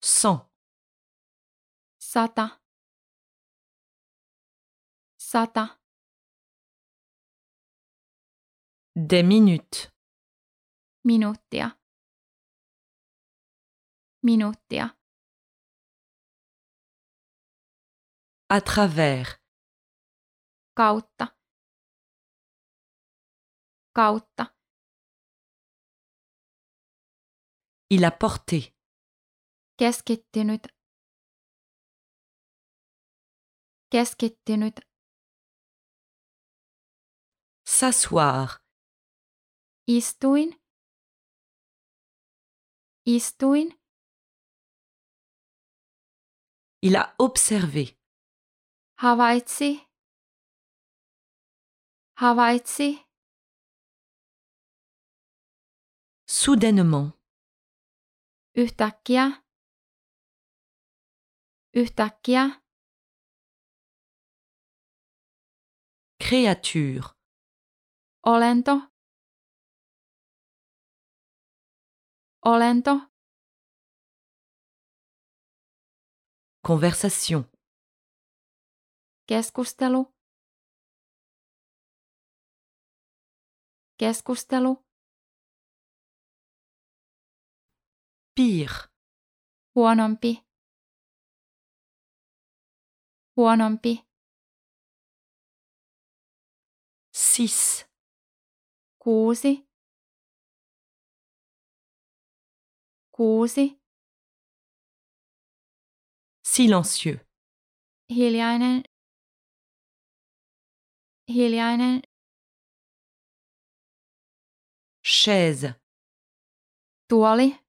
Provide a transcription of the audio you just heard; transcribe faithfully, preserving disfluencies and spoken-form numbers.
Cent. Sata. Sata. Des minutes. Minuuttia. Minuuttia. À travers. Kautta. Kautta. Il a porté. Keskittynyt. Keskittynyt. S'asseoir. Istuin. Istuin. Il a observé. Havaitsi. Havaitsi. Soudainement. Yhtäkkiä. Yhtäkkiä. Créature. Olento. Olento. Conversation. Keskustelu. Keskustelu. Pire. Huonompi. Huonompi. Six. Kuusi. Kuusi. Silencieux. Hiljainen. Hiljainen. Chaise. Tuoli.